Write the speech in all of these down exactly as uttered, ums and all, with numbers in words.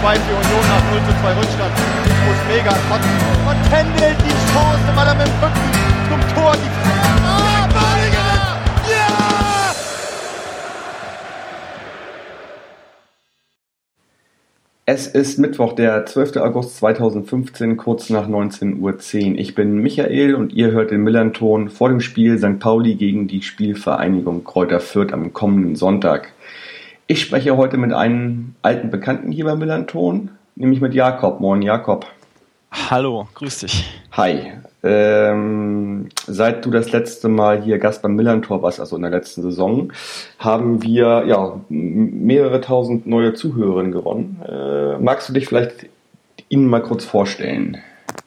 zwei für Union nach null zu zwei Rückstand. Muss mega kotzen. Und Pendel die Chance, weil er mit dem Rücken zum Tor die Ah, Badiger! Ja! Es ist Mittwoch, der zwölfter August zweitausendfünfzehn, kurz nach neunzehn Uhr zehn. Ich bin Michael und ihr hört den Millernton vor dem Spiel Sankt Pauli gegen die Spielvereinigung Kräuter Fürth am kommenden Sonntag. Ich spreche heute mit einem alten Bekannten hier beim Millernton, nämlich mit Jakob. Moin Jakob. Hallo, grüß dich. Hi. Ähm, seit du das letzte Mal hier Gast beim Millerntor warst, also in der letzten Saison, haben wir ja mehrere tausend neue Zuhörerinnen gewonnen. Äh, magst du dich vielleicht Ihnen mal kurz vorstellen?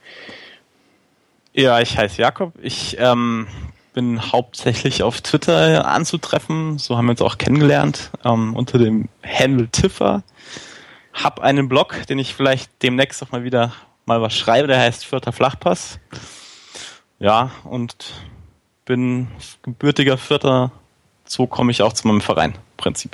Ja, ich heiße Jakob. Ich ähm, bin hauptsächlich auf Twitter anzutreffen. So haben wir uns auch kennengelernt, ähm, unter dem Handle Tiffer. Hab einen Blog, den ich vielleicht demnächst auch mal wieder mal was schreibe, der heißt Fürther Flachpass. Ja, und bin gebürtiger Fürther, so komme ich auch zu meinem Verein, im Prinzip.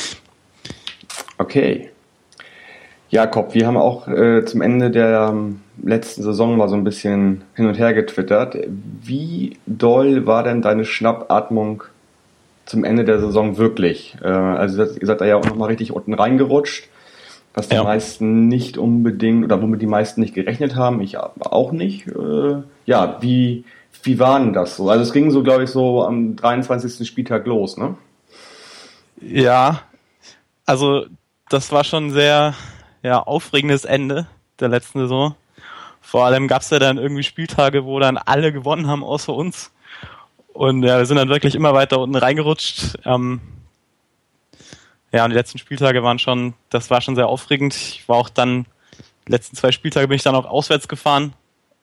Okay. Jakob, wir haben auch äh, zum Ende der ähm, letzten Saison mal so ein bisschen hin und her getwittert. Wie doll war denn deine Schnappatmung zum Ende der Saison wirklich? Äh, also ihr seid da ja auch nochmal richtig unten reingerutscht, was die ja. meisten nicht unbedingt, oder womit die meisten nicht gerechnet haben, ich auch nicht. Äh, ja, wie, wie war denn das so? Also es ging so, glaube ich, so am dreiundzwanzigsten Spieltag los, ne? Ja, also das war schon ein sehr ja, aufregendes Ende der letzten Saison. Vor allem gab es ja dann irgendwie Spieltage, wo dann alle gewonnen haben, außer uns. Und ja, wir sind dann wirklich immer weiter unten reingerutscht. Ähm, Ja, und die letzten Spieltage waren schon, das war schon sehr aufregend. Ich war auch dann, die letzten zwei Spieltage bin ich dann auch auswärts gefahren.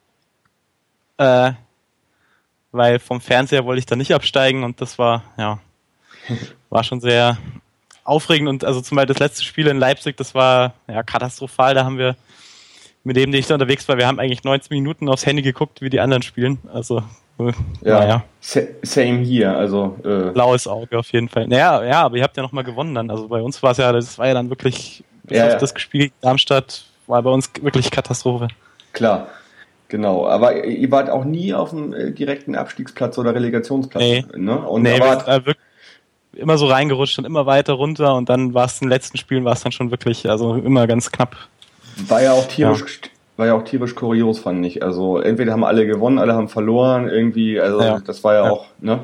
Äh, weil vom Fernseher wollte ich dann nicht absteigen und das war, ja, war schon sehr aufregend. Und also zum Beispiel das letzte Spiel in Leipzig, das war ja katastrophal. Da haben wir mit dem, den ich da unterwegs war, wir haben eigentlich neunzehn Minuten aufs Handy geguckt, wie die anderen spielen. Also, ja, naja. Same hier, also äh blaues Auge auf jeden Fall. Naja, ja, aber ihr habt ja nochmal gewonnen dann. Also bei uns war es ja, das war ja dann wirklich, bis ja, auf ja. das Spiel gegen Darmstadt war bei uns wirklich Katastrophe. Klar, genau. Aber ihr wart auch nie auf dem äh, direkten Abstiegsplatz oder Relegationsplatz. Nee, ne? Und nee, aber wir sind da wirklich immer so reingerutscht und immer weiter runter und dann war es in den letzten Spielen war es dann schon wirklich, also immer ganz knapp. War ja auch tierisch, ja. war ja auch tierisch kurios, fand ich. Also entweder haben alle gewonnen, alle haben verloren, irgendwie, also ja. das war ja, ja auch, ne?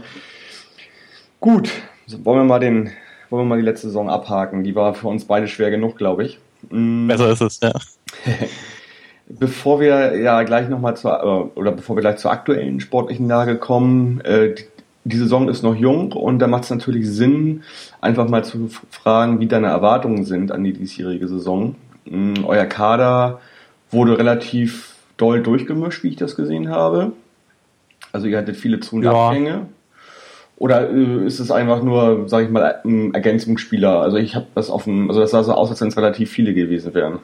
Gut, also wollen wir mal den, wollen wir mal die letzte Saison abhaken. Die war für uns beide schwer genug, glaube ich. Mhm. Besser ist es, ja. Bevor wir ja gleich nochmal zur, oder bevor wir gleich zur aktuellen sportlichen Lage kommen, äh, die, die Saison ist noch jung und da macht es natürlich Sinn, einfach mal zu fragen, wie deine Erwartungen sind an die diesjährige Saison. Mhm, euer Kader wurde relativ doll durchgemischt, wie ich das gesehen habe. Also ihr hattet viele Zu- und ja. Abgänge. Oder äh, ist es einfach nur, sage ich mal, ein Ergänzungsspieler? Also ich habe das auf dem, also das sah so aus, als wenn es relativ viele gewesen wären.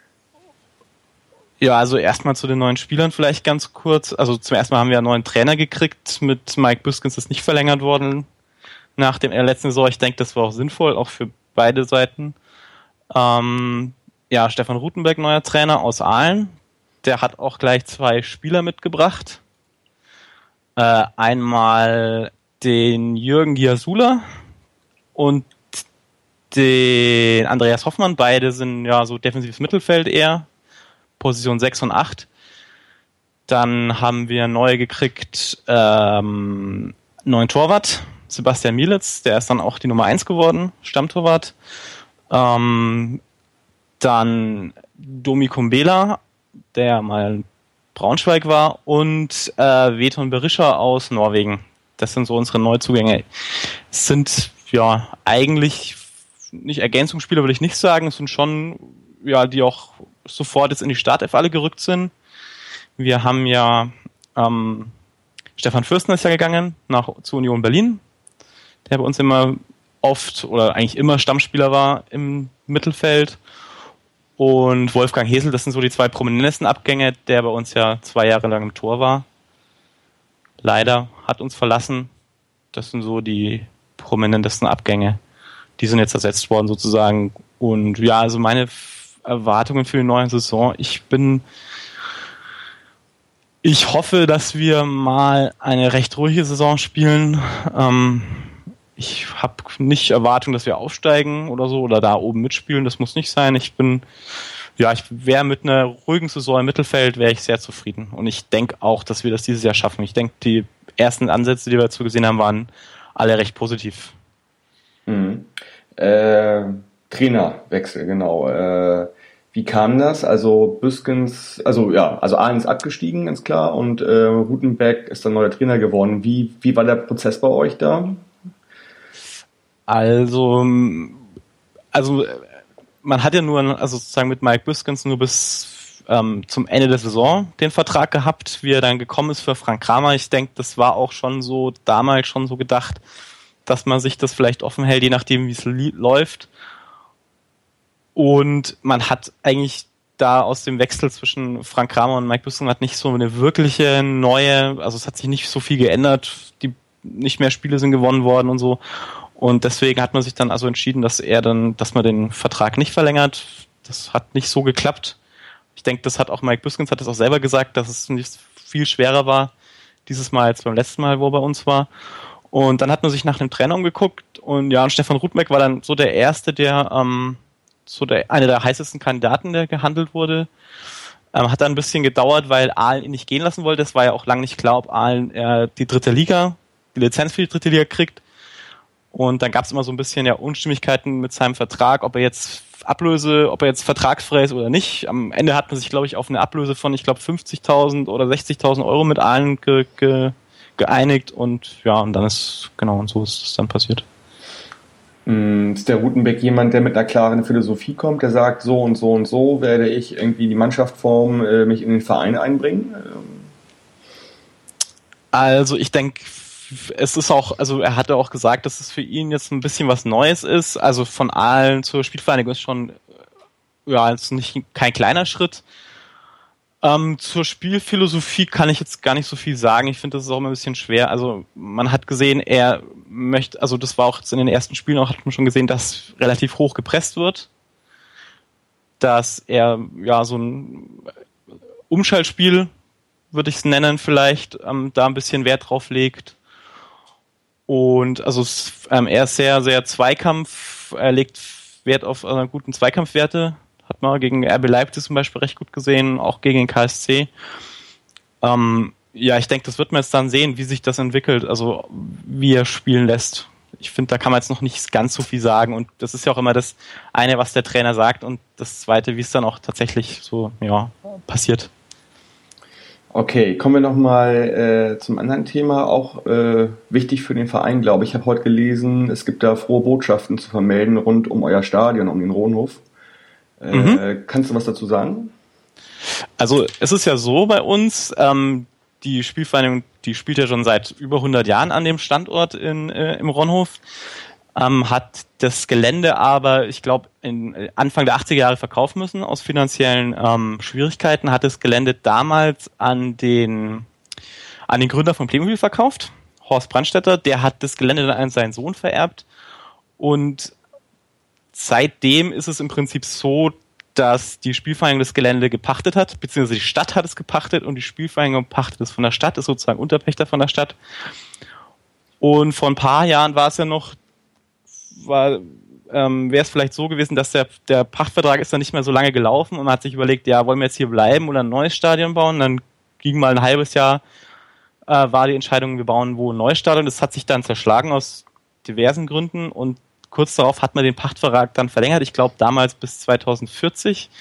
Ja, also erstmal zu den neuen Spielern vielleicht ganz kurz. Also zum ersten Mal haben wir einen neuen Trainer gekriegt. Mit Mike Büskens ist nicht verlängert worden nach dem letzten Saison. Ich denke, das war auch sinnvoll, auch für beide Seiten. Ähm, ja, Stefan Rutenbeck, neuer Trainer aus Aalen. Der hat auch gleich zwei Spieler mitgebracht. Äh, einmal den Jürgen Giasula und den Andreas Hoffmann. Beide sind ja so defensives Mittelfeld eher. Position sechs und acht. Dann haben wir neu gekriegt, ähm, neuen Torwart, Sebastian Mielitz, der ist dann auch die Nummer eins geworden, Stammtorwart. Ähm, dann Domi Kumbela, der mal in Braunschweig war, und äh, Veton Berisha aus Norwegen. Das sind so unsere Neuzugänge. Es sind ja eigentlich nicht Ergänzungsspieler, würde ich nicht sagen. Es sind schon, ja, die auch sofort jetzt in die Startelf alle gerückt sind. Wir haben ja ähm, Stefan Fürstner ist ja gegangen nach zu Union Berlin, der bei uns immer oft oder eigentlich immer Stammspieler war im Mittelfeld. Und Wolfgang Hesel, das sind so die zwei prominentesten Abgänge, der bei uns ja zwei Jahre lang im Tor war. Leider hat uns verlassen. Das sind so die prominentesten Abgänge. Die sind jetzt ersetzt worden sozusagen. Und ja, also meine Erwartungen für die neue Saison. Ich bin, ich hoffe, dass wir mal eine recht ruhige Saison spielen. Ähm, ich habe nicht Erwartungen, dass wir aufsteigen oder so oder da oben mitspielen. Das muss nicht sein. Ich bin, ja, ich wäre mit einer ruhigen Saison im Mittelfeld wäre ich sehr zufrieden. Und ich denke auch, dass wir das dieses Jahr schaffen. Ich denke, die ersten Ansätze, die wir dazu gesehen haben, waren alle recht positiv. Mhm. Äh, Trainerwechsel, genau. Äh, wie kam das? Also Büskens, also ja, also Ahlen ist abgestiegen, ganz klar, und äh, Rutenbeck ist dann neuer Trainer geworden. Wie, wie war der Prozess bei euch da? Also, also man hat ja nur, also sozusagen mit Mike Büskens nur bis ähm, zum Ende der Saison den Vertrag gehabt, wie er dann gekommen ist für Frank Kramer. Ich denke, das war auch schon so, damals schon so gedacht, dass man sich das vielleicht offen hält, je nachdem, wie es li- läuft. Und man hat eigentlich da aus dem Wechsel zwischen Frank Kramer und Mike Büskens hat nicht so eine wirkliche neue, also es hat sich nicht so viel geändert, die nicht mehr Spiele sind gewonnen worden und so. Und deswegen hat man sich dann also entschieden, dass er dann, dass man den Vertrag nicht verlängert. Das hat nicht so geklappt. Ich denke, das hat auch Mike Büskens hat das auch selber gesagt, dass es nicht viel schwerer war dieses Mal als beim letzten Mal, wo er bei uns war. Und dann hat man sich nach einem Trainer umgeguckt und ja, und Stefan Rutenbeck war dann so der Erste, der ähm, so der einer der heißesten Kandidaten, der gehandelt wurde. Ähm, hat dann ein bisschen gedauert, weil Ahlen ihn nicht gehen lassen wollte. Es war ja auch lange nicht klar, ob Ahlen äh, die dritte Liga, die Lizenz für die dritte Liga kriegt. Und dann gab es immer so ein bisschen ja Unstimmigkeiten mit seinem Vertrag, ob er jetzt Ablöse, ob er jetzt vertragsfrei ist oder nicht. Am Ende hat man sich, glaube ich, auf eine Ablöse von, ich glaube, fünfzigtausend oder sechzigtausend Euro mit Ahlen ge, ge, geeinigt. Und ja, und dann ist, genau, und so ist es dann passiert. Ist der Rutenbeck jemand, der mit einer klaren Philosophie kommt, der sagt, so und so und so werde ich irgendwie die Mannschaft formen, äh, mich in den Verein einbringen? Also ich denke, es ist auch, also er hatte auch gesagt, dass es für ihn jetzt ein bisschen was Neues ist. Also von Ahlen zur Spielvereinigung ist schon, ja, ist nicht kein kleiner Schritt. Ähm, zur Spielphilosophie kann ich jetzt gar nicht so viel sagen. Ich finde, das ist auch immer ein bisschen schwer. Also man hat gesehen, er möchte, also das war auch jetzt in den ersten Spielen auch, hat man schon gesehen, dass relativ hoch gepresst wird. Dass er, ja, so ein Umschaltspiel, würde ich es nennen vielleicht, ähm, da ein bisschen Wert drauf legt. Und also ähm, er ist sehr, sehr Zweikampf, er legt Wert auf äh, guten Zweikampfwerte. Hat man gegen R B Leipzig zum Beispiel recht gut gesehen, auch gegen den K S C. Ähm, ja, ich denke, das wird man jetzt dann sehen, wie sich das entwickelt, also wie er spielen lässt. Ich finde, da kann man jetzt noch nicht ganz so viel sagen und das ist ja auch immer das eine, was der Trainer sagt und das zweite, wie es dann auch tatsächlich so, ja, passiert. Okay, kommen wir nochmal äh, zum anderen Thema, auch äh, wichtig für den Verein, glaube ich. Ich habe heute gelesen, es gibt da frohe Botschaften zu vermelden rund um euer Stadion, um den Rohnhof. Äh, mhm. Kannst du was dazu sagen? Also es ist ja so bei uns, ähm, die Spielvereinigung, die spielt ja schon seit über hundert Jahren an dem Standort in, äh, im Ronhof, ähm, hat das Gelände aber, ich glaube, Anfang der achtziger Jahre verkaufen müssen aus finanziellen ähm, Schwierigkeiten, hat das Gelände damals an den, an den Gründer von Playmobil verkauft, Horst Brandstätter, der hat das Gelände dann an seinen Sohn vererbt und seitdem ist es im Prinzip so, dass die Spielvereinigung das Gelände gepachtet hat, beziehungsweise die Stadt hat es gepachtet und die Spielvereinigung pachtet es von der Stadt, ist sozusagen Unterpächter von der Stadt. Und vor ein paar Jahren war es ja noch, war, ähm, wäre es vielleicht so gewesen, dass der, der Pachtvertrag ist dann nicht mehr so lange gelaufen und man hat sich überlegt, ja, wollen wir jetzt hier bleiben oder ein neues Stadion bauen? Und dann ging mal ein halbes Jahr, äh, war die Entscheidung, wir bauen wo ein neues Stadion. Das hat sich dann zerschlagen aus diversen Gründen und kurz darauf hat man den Pachtvertrag dann verlängert, ich glaube damals bis zweitausendvierzig.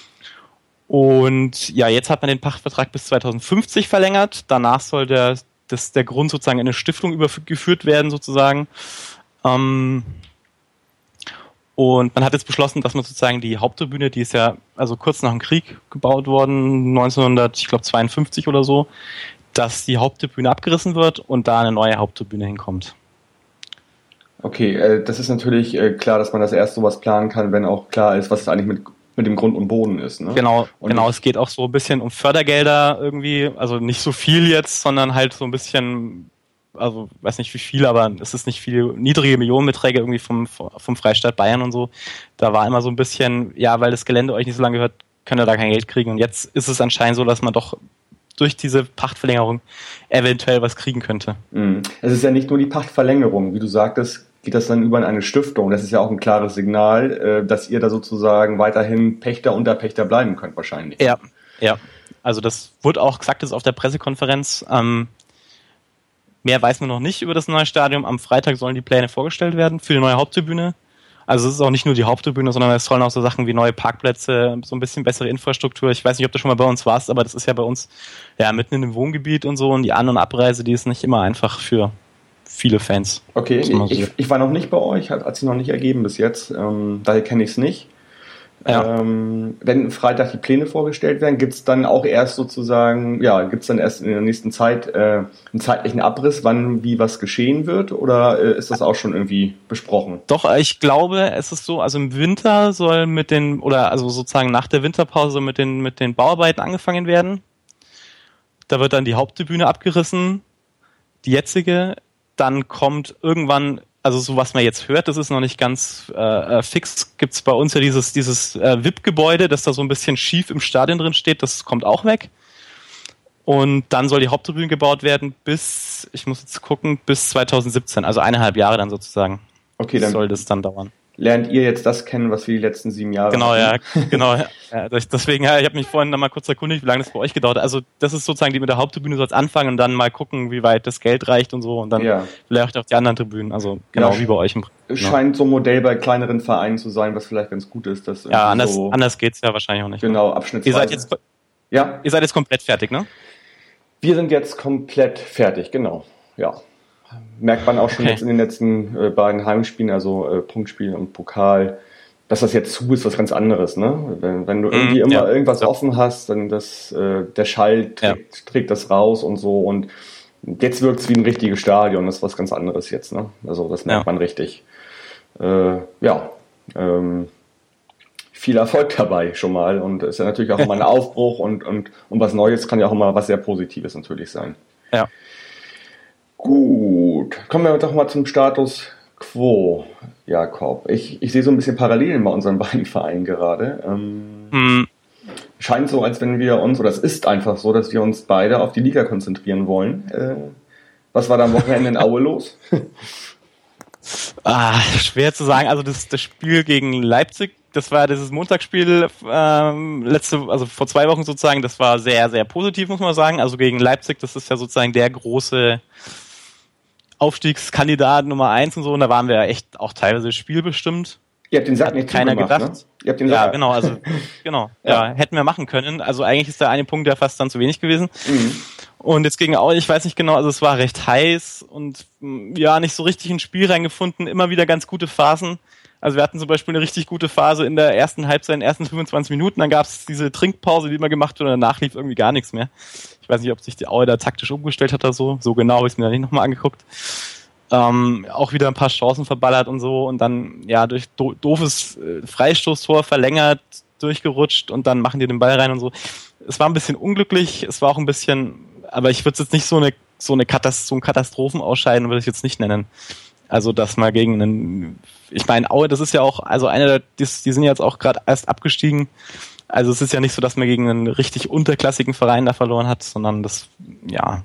Und ja, jetzt hat man den Pachtvertrag bis zweitausendfünfzig verlängert. Danach soll der, das, der Grund sozusagen in eine Stiftung übergeführt werden sozusagen. Ähm, und man hat jetzt beschlossen, dass man sozusagen die Haupttribüne, die ist ja also kurz nach dem Krieg gebaut worden, neunzehnhundertzweiundfünfzig oder so, dass die Haupttribüne abgerissen wird und da eine neue Haupttribüne hinkommt. Okay, äh, das ist natürlich äh, klar, dass man das erst sowas planen kann, wenn auch klar ist, was es eigentlich mit, mit dem Grund und Boden ist. Ne? Genau, und genau. Es geht auch so ein bisschen um Fördergelder irgendwie, also nicht so viel jetzt, sondern halt so ein bisschen also weiß nicht wie viel, aber es ist nicht viel, niedrige Millionenbeträge irgendwie vom, vom Freistaat Bayern und so. Da war immer so ein bisschen, ja, weil das Gelände euch nicht so lange gehört, könnt ihr da kein Geld kriegen. Und jetzt ist es anscheinend so, dass man doch durch diese Pachtverlängerung eventuell was kriegen könnte. Mhm. Es ist ja nicht nur die Pachtverlängerung, wie du sagtest, geht das dann über in eine Stiftung. Das ist ja auch ein klares Signal, dass ihr da sozusagen weiterhin Pächter, Unterpächter bleiben könnt wahrscheinlich. Ja, ja. Also das wurde auch gesagt, das auf der Pressekonferenz. Ähm, mehr weiß man noch nicht über das neue Stadion. Am Freitag sollen die Pläne vorgestellt werden für die neue Haupttribüne. Also es ist auch nicht nur die Haupttribüne, sondern es sollen auch so Sachen wie neue Parkplätze, so ein bisschen bessere Infrastruktur. Ich weiß nicht, ob du schon mal bei uns warst, aber das ist ja bei uns ja mitten in dem Wohngebiet und so. Und die An- und Abreise, die ist nicht immer einfach für viele Fans. Okay, ich, ich war noch nicht bei euch, hat, hat sich noch nicht ergeben bis jetzt. Ähm, daher kenne ich es nicht. Ja. Ähm, wenn Freitag die Pläne vorgestellt werden, gibt es dann auch erst sozusagen, ja, gibt es dann erst in der nächsten Zeit äh, einen zeitlichen Abriss, wann wie was geschehen wird, oder äh, ist das auch schon irgendwie besprochen? Doch, ich glaube, es ist so, also im Winter soll mit den, oder also sozusagen nach der Winterpause mit den, mit den Bauarbeiten angefangen werden. Da wird dann die Haupttribüne abgerissen, die jetzige, dann kommt irgendwann, also so was man jetzt hört, das ist noch nicht ganz äh, fix, gibt's bei uns ja dieses dieses äh, V I P-Gebäude, das da so ein bisschen schief im Stadion drin steht, das kommt auch weg. Und dann soll die Haupttribüne gebaut werden bis, ich muss jetzt gucken, bis zwanzig siebzehn, also eineinhalb Jahre dann sozusagen. Okay, dann soll das dann dauern. Lernt ihr jetzt das kennen, was wir die letzten sieben Jahre Genau, hatten? ja, genau. Ja, deswegen, ja, ich habe mich vorhin noch mal kurz erkundigt, wie lange das bei euch gedauert hat. Also das ist sozusagen, die mit der Haupttribüne soll es anfangen und dann mal gucken, wie weit das Geld reicht und so und dann ja. vielleicht auch die anderen Tribünen, also genau, ja, wie bei euch. Im genau. Scheint so ein Modell bei kleineren Vereinen zu sein, was vielleicht ganz gut ist. Dass ja, anders, so anders geht's ja wahrscheinlich auch nicht. Genau, abschnittsweise. Ihr seid jetzt, ja? Ihr seid jetzt komplett fertig, ne? Wir sind jetzt komplett fertig, genau, ja. Merkt man auch schon okay. jetzt in den letzten äh, beiden Heimspielen, also äh, Punktspiel und Pokal, dass das jetzt zu ist, was ganz anderes, ne? Wenn, wenn du irgendwie mm, immer ja. irgendwas ja. offen hast, dann das, äh, der Schall trägt, ja. trägt das raus und so und jetzt wirkt es wie ein richtiges Stadion, das ist was ganz anderes jetzt, ne? Also das merkt ja. man richtig. Äh, ja, ähm, viel Erfolg dabei schon mal und ist ja natürlich auch immer ein Aufbruch und, und, und was Neues kann ja auch immer was sehr Positives natürlich sein. Ja. Gut, kommen wir doch mal zum Status quo, Jakob. Ich, ich sehe so ein bisschen Parallelen bei unseren beiden Vereinen gerade. Ähm, hm. Scheint so, als wenn wir uns, oder es ist einfach so, dass wir uns beide auf die Liga konzentrieren wollen. Äh, was war da am Wochenende in Aue los? ah, schwer zu sagen. Also das, das Spiel gegen Leipzig, das war dieses Montagsspiel ähm, letzte, also vor zwei Wochen sozusagen, das war sehr, sehr positiv, muss man sagen. Also gegen Leipzig, das ist ja sozusagen der große Aufstiegskandidat Nummer eins und so, und da waren wir ja echt auch teilweise spielbestimmt. Ihr habt den Sack nicht keiner zugemacht, gedacht. Ne? Ihr habt den ja, Sack. genau, also genau, ja. ja, hätten wir machen können. Also eigentlich ist der eine Punkt ja fast dann zu wenig gewesen. Mhm. Und jetzt gegen Aue, ich weiß nicht genau, also es war recht heiß und ja, nicht so richtig ins Spiel reingefunden, immer wieder ganz gute Phasen. Also wir hatten zum Beispiel eine richtig gute Phase in der ersten Halbzeit, in den ersten fünfundzwanzig Minuten, dann gab es diese Trinkpause, die immer gemacht wurde, und danach lief irgendwie gar nichts mehr. Ich weiß nicht, ob sich die Aue da taktisch umgestellt hat oder so, so genau habe ich es mir da nicht nochmal angeguckt. Ähm, auch wieder ein paar Chancen verballert und so und dann ja durch do- doofes äh, Freistoßtor verlängert, durchgerutscht und dann machen die den Ball rein und so. Es war ein bisschen unglücklich, es war auch ein bisschen, aber ich würde es jetzt nicht so eine so eine Katast- so ein Katastrophenausscheiden würde ich jetzt nicht nennen. Also dass mal gegen einen, ich meine Aue, das ist ja auch, also einer der, die, die sind jetzt auch gerade erst abgestiegen. Also es ist ja nicht so, dass man gegen einen richtig unterklassigen Verein da verloren hat, sondern das, ja,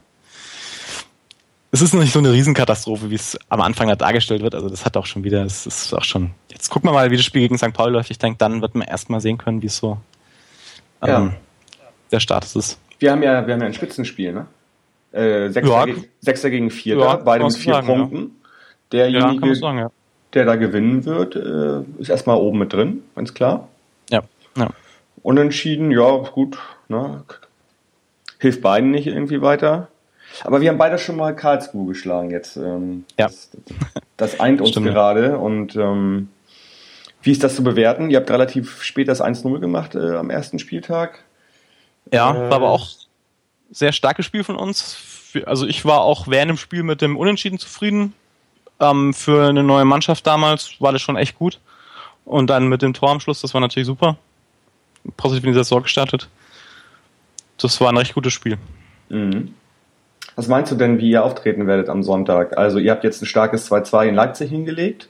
es ist noch nicht so eine Riesenkatastrophe, wie es am Anfang da dargestellt wird. Also das hat auch schon wieder, es ist auch schon, jetzt gucken wir mal, wie das Spiel gegen Sankt Pauli läuft. Ich denke, dann wird man erstmal sehen können, wie es so ähm, ja. der Status ist. Wir haben ja, wir haben ja ein Spitzenspiel, ne? Äh, Sechster, ja. Ge- Sechster gegen Vierter, ja, beide mit vier sagen, Punkten. Ja. Derjenige, ja, sagen, ja. der da gewinnen wird, äh, ist erstmal oben mit drin, ganz klar. Ja. ja. Unentschieden, ja, gut, ne? Hilft beiden nicht irgendwie weiter. Aber wir haben beide schon mal Karlsruhe geschlagen jetzt. Ähm, ja. Das, das eint uns Stimmt. gerade. Und ähm, wie ist das zu bewerten? Ihr habt relativ spät das eins null gemacht äh, am ersten Spieltag. Ja, äh, war aber auch sehr starkes Spiel von uns. Also ich war auch während dem Spiel mit dem Unentschieden zufrieden. Ähm, für eine neue Mannschaft damals war das schon echt gut. Und dann mit dem Tor am Schluss, das war natürlich super. Positiv in die Saison gestartet. Das war ein recht gutes Spiel. Mhm. Was meinst du denn, wie ihr auftreten werdet am Sonntag? Also ihr habt jetzt ein starkes zwei zwei in Leipzig hingelegt.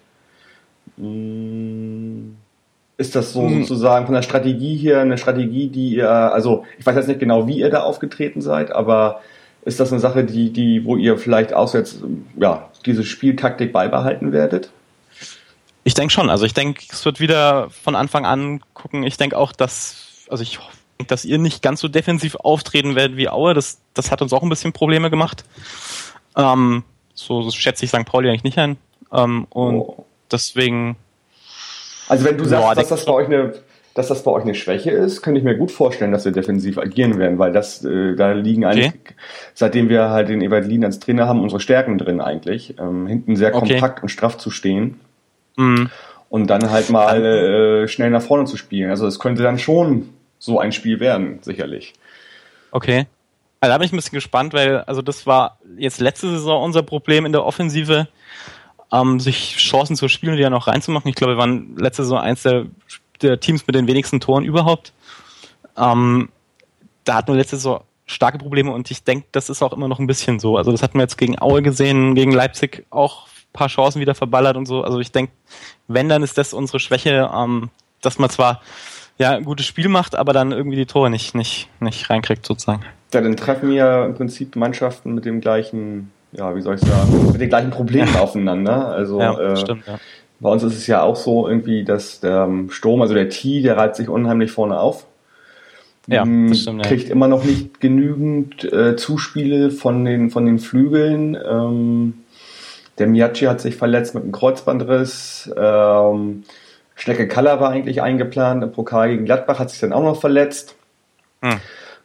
Ist das so hm. sozusagen von der Strategie hier eine Strategie, die ihr, also ich weiß jetzt nicht genau, wie ihr da aufgetreten seid, aber ist das eine Sache, die, die, wo ihr vielleicht auch jetzt, ja, diese Spieltaktik beibehalten werdet? Ich denke schon. Also ich denke, es wird wieder von Anfang an gucken. Ich denke auch, dass, also ich denke, dass ihr nicht ganz so defensiv auftreten werdet wie Aue. Das, das hat uns auch ein bisschen Probleme gemacht. Ähm, so, so schätze ich Sankt Pauli eigentlich nicht ein. Ähm, und oh. deswegen. Also wenn du sagst, boah, dass das bei euch eine, dass das bei euch eine Schwäche ist, könnte ich mir gut vorstellen, dass wir defensiv agieren werden, weil das, äh, da liegen eigentlich, okay. seitdem wir halt den Evalin als Trainer haben, unsere Stärken drin eigentlich, ähm, hinten sehr okay. kompakt und straff zu stehen. Mhm. Und dann halt mal äh, schnell nach vorne zu spielen. Also es könnte dann schon so ein Spiel werden, sicherlich. Okay. Also da bin ich ein bisschen gespannt, weil also das war jetzt letzte Saison unser Problem in der Offensive, ähm, sich Chancen zu spielen und die ja noch reinzumachen. Ich glaube, wir waren letzte Saison eins der, der Teams mit den wenigsten Toren überhaupt. Ähm, da hatten wir letzte Saison starke Probleme und ich denke, das ist auch immer noch ein bisschen so. Also das hatten wir jetzt gegen Aue gesehen, gegen Leipzig auch paar Chancen wieder verballert und so. Also ich denke, wenn, dann ist das unsere Schwäche, ähm, dass man zwar ja ein gutes Spiel macht, aber dann irgendwie die Tore nicht, nicht, nicht reinkriegt sozusagen. Ja, dann treffen wir im Prinzip Mannschaften mit dem gleichen, ja, wie soll ich sagen, mit den gleichen Problemen ja. aufeinander. Also ja, äh, stimmt, ja. Bei uns ist es ja auch so irgendwie, dass der Sturm, also der T, der reibt sich unheimlich vorne auf. Ja, das stimmt, ja. Kriegt immer noch nicht genügend äh, Zuspiele von den, von den Flügeln. Ähm, Der Miyachi hat sich verletzt mit einem Kreuzbandriss. Ähm, Schnecke Kaller war eigentlich eingeplant im Pokal gegen Gladbach, hat sich dann auch noch verletzt. Hm.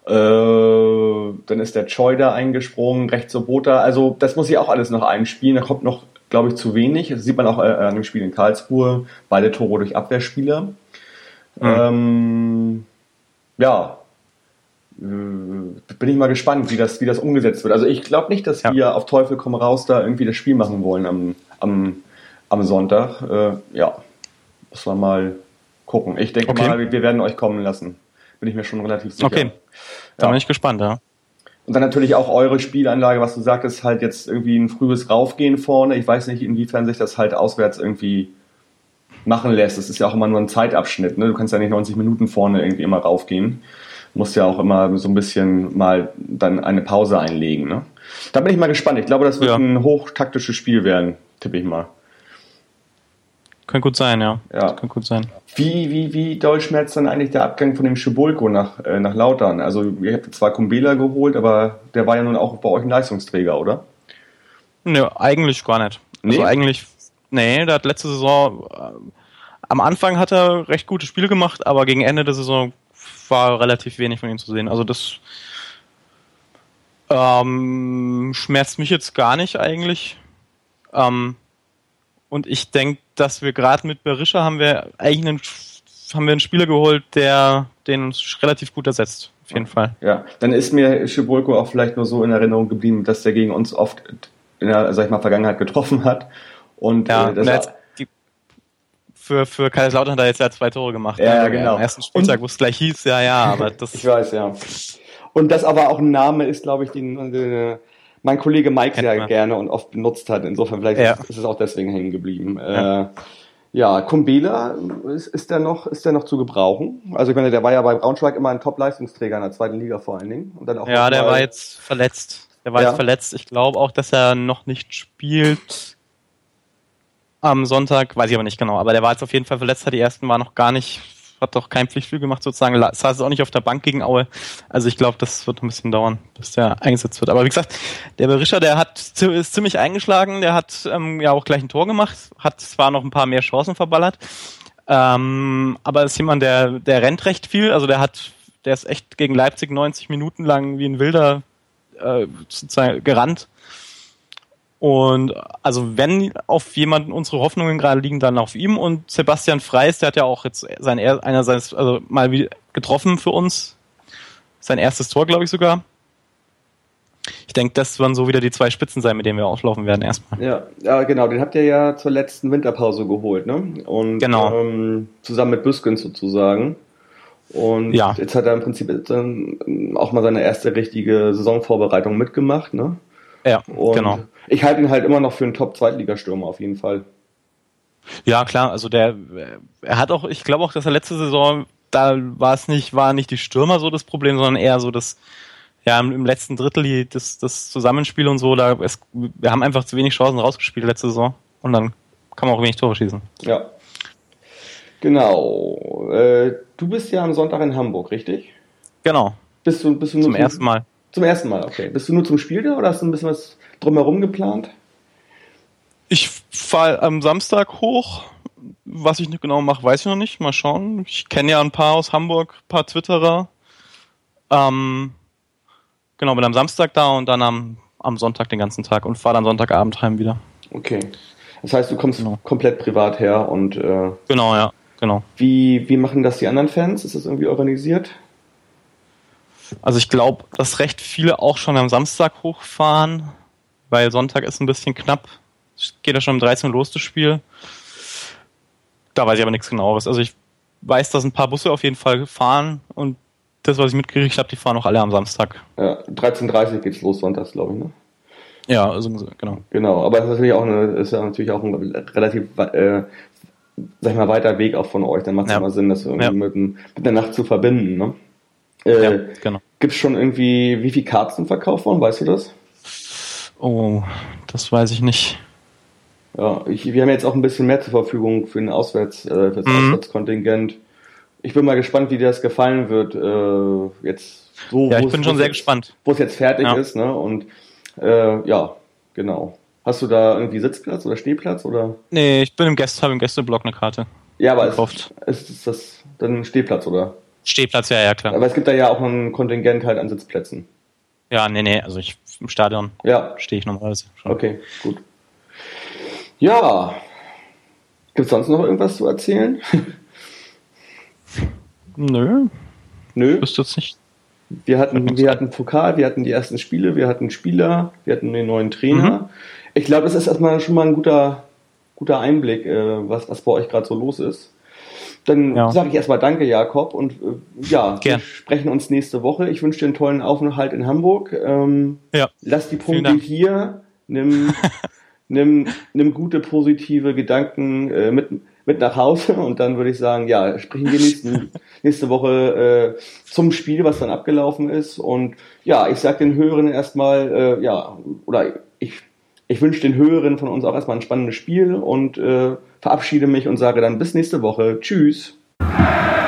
Äh, dann ist der Choi da eingesprungen, rechts Sobota. Also das muss ich auch alles noch einspielen. Da kommt noch, glaube ich, zu wenig. Das sieht man auch äh, an dem Spiel in Karlsruhe. Beide Tore durch Abwehrspieler. Hm. Ähm, ja. Bin ich mal gespannt, wie das, wie das umgesetzt wird. Also ich glaube nicht, dass ja. wir auf Teufel komm raus da irgendwie das Spiel machen wollen am, am, am Sonntag. Äh, ja, muss man mal gucken. Ich denke okay. mal, wir werden euch kommen lassen. Bin ich mir schon relativ sicher. Okay, da ja. bin ich gespannt, ja. Und dann natürlich auch eure Spielanlage, was du sagtest, halt jetzt irgendwie ein frühes Raufgehen vorne. Ich weiß nicht, inwiefern sich das halt auswärts irgendwie machen lässt. Das ist ja auch immer nur ein Zeitabschnitt. Ne? Du kannst ja nicht neunzig Minuten vorne irgendwie immer raufgehen. Muss ja auch immer so ein bisschen mal dann eine Pause einlegen. Ne? Da bin ich mal gespannt. Ich glaube, das wird ja. ein hochtaktisches Spiel werden, tippe ich mal. Kann gut sein, ja. ja. Kann gut sein. Wie, wie, wie doll schmerzt dann eigentlich der Abgang von dem Schibulko nach, äh, nach Lautern? Also ihr habt zwar Kumbela geholt, aber der war ja nun auch bei euch ein Leistungsträger, oder? Nö, eigentlich gar nicht. Nee? Also eigentlich, nee, der hat letzte Saison, äh, am Anfang hat er recht gute Spiele gemacht, aber gegen Ende der Saison war relativ wenig von ihm zu sehen. Also das ähm, schmerzt mich jetzt gar nicht eigentlich. Ähm, und ich denke, dass wir gerade mit Berisha haben wir eigentlich einen, haben wir einen Spieler geholt, der den uns relativ gut ersetzt. Auf jeden Fall. Ja, dann ist mir Schibulko auch vielleicht nur so in Erinnerung geblieben, dass der gegen uns oft in der, sag ich mal, Vergangenheit getroffen hat. Und ja, äh, das jetzt, die, für, für Kaiserslautern hat er jetzt ja zwei Tore gemacht. Ja, ne? genau. Am ersten Spieltag, wo es gleich hieß, ja, ja, aber das... ich weiß, ja. Und das aber auch ein Name ist, glaube ich, den, den mein Kollege Mike sehr gerne und oft benutzt hat. Insofern vielleicht ja. ist es auch deswegen hängen geblieben. Ja, äh, ja Kumbela, ist, ist der noch, ist der noch zu gebrauchen? Also ich meine, der war ja bei Braunschweig immer ein Top-Leistungsträger in der zweiten Liga vor allen Dingen. Und dann auch ja, der war jetzt verletzt. Der war ja. jetzt verletzt. Ich glaube auch, dass er noch nicht spielt am Sonntag. Weiß ich aber nicht genau. Aber der war jetzt auf jeden Fall verletzt. Die ersten waren noch gar nicht, hat doch kein Pflichtspiel gemacht sozusagen. Saß auch nicht auf der Bank gegen Aue. Also ich glaube, das wird ein bisschen dauern, bis der eingesetzt wird. Aber wie gesagt, der Berisha, der hat ist ziemlich eingeschlagen. Der hat ähm, ja auch gleich ein Tor gemacht. Hat zwar noch ein paar mehr Chancen verballert. Ähm, aber ist jemand, der, der rennt recht viel. Also der hat, der ist echt gegen Leipzig neunzig Minuten lang wie ein Wilder äh, sozusagen gerannt. Und also wenn auf jemanden unsere Hoffnungen gerade liegen, dann auf ihm. Und Sebastian Freis, der hat ja auch jetzt sein einer seines also mal wieder getroffen für uns. Sein erstes Tor, glaube ich sogar. Ich denke, das werden so wieder die zwei Spitzen sein, mit denen wir auflaufen werden erstmal. Ja, ja, genau. Den habt ihr ja zur letzten Winterpause geholt, ne? Und genau. ähm, zusammen mit Büskens sozusagen. Und ja. jetzt hat er im Prinzip dann auch mal seine erste richtige Saisonvorbereitung mitgemacht, ne? Ja, Und genau. ich halte ihn halt immer noch für einen Top-Zweitligastürmer auf jeden Fall. Ja, klar, also der, er hat auch, ich glaube auch, dass er letzte Saison, da war es nicht, war nicht die Stürmer so das Problem, sondern eher so das, ja, im, im letzten Drittel die, das, das Zusammenspiel und so, da es, wir haben einfach zu wenig Chancen rausgespielt letzte Saison und dann kann man auch wenig Tore schießen. Ja. Genau. Äh, du bist ja am Sonntag in Hamburg, richtig? Genau. Bist du, bist du nur Zum zum ersten Mal. Zum ersten Mal, okay. Bist du nur zum Spiel da oder hast du ein bisschen was drumherum geplant? Ich fahre am Samstag hoch. Was ich nicht genau mache, weiß ich noch nicht. Mal schauen. Ich kenne ja ein paar aus Hamburg, ein paar Twitterer. Ähm, genau, bin am Samstag da und dann am, am Sonntag den ganzen Tag und fahre dann Sonntagabend heim wieder. Okay. Das heißt, du kommst Genau. komplett privat her und äh, Genau, ja, genau. wie, wie machen das die anderen Fans? Ist das irgendwie organisiert? Also ich glaube, dass recht viele auch schon am Samstag hochfahren, weil Sonntag ist ein bisschen knapp. Es geht ja schon um dreizehn Uhr los, das Spiel. Da weiß ich aber nichts Genaues. Also ich weiß, dass ein paar Busse auf jeden Fall fahren und das, was ich mitgekriegt habe, die fahren auch alle am Samstag. Ja, dreizehn Uhr dreißig geht's los sonntags, glaube ich, ne? Ja, also genau. Genau, aber das ist natürlich auch, eine, ist ja natürlich auch ein relativ, äh, sag ich mal, weiter Weg auch von euch. Dann macht es Ja. immer Sinn, das irgendwie Ja. mit, dem- mit der Nacht zu verbinden, ne? Äh, Ja, genau. Gibt's schon irgendwie, wie viel Karten verkauft worden, weißt du das? Oh, das weiß ich nicht. Ja, ich, wir haben jetzt auch ein bisschen mehr zur Verfügung für den Auswärts, äh, für das Mhm. Auswärtskontingent. Ich bin mal gespannt, wie dir das gefallen wird. Äh, jetzt so, Ja, ich wo's- bin schon wo's sehr jetzt, gespannt. wo es jetzt fertig Ja. ist, ne? Und äh, ja, genau. Hast du da irgendwie Sitzplatz oder Stehplatz oder? Nee, ich bin im Gäste, habe im Gästeblock eine Karte. Ja, aber gekauft. ist, ist das dann ein Stehplatz, oder? Stehplatz, ja, ja, klar. Aber es gibt da ja auch ein Kontingent halt an Sitzplätzen. Ja, nee, nee, also ich im Stadion Ja, stehe ich normalerweise schon. okay, gut. Ja, gibt's sonst noch irgendwas zu erzählen? Nö, Nö. wüsste jetzt nicht. Wir hatten, wir hatten Pokal, wir hatten die ersten Spiele, wir hatten Spieler, wir hatten den neuen Trainer. Mhm. Ich glaube, das ist erstmal schon mal ein guter, guter Einblick, äh, was, was bei euch gerade so los ist. Dann Ja. sage ich erstmal danke, Jakob, und äh, ja, Gern. wir sprechen uns nächste Woche. Ich wünsche dir einen tollen Aufenthalt in Hamburg. Ähm, Ja. lass die Vielen Punkte Dank. hier, nimm, nimm, nimm gute, positive Gedanken äh, mit, mit nach Hause und dann würde ich sagen, ja, sprechen wir nächsten, nächste Woche äh, zum Spiel, was dann abgelaufen ist. Und ja, ich sag den Hörern erstmal, äh, ja, oder ich, ich wünsche den Hörern von uns auch erstmal ein spannendes Spiel und äh, verabschiede mich und sage dann bis nächste Woche. Tschüss.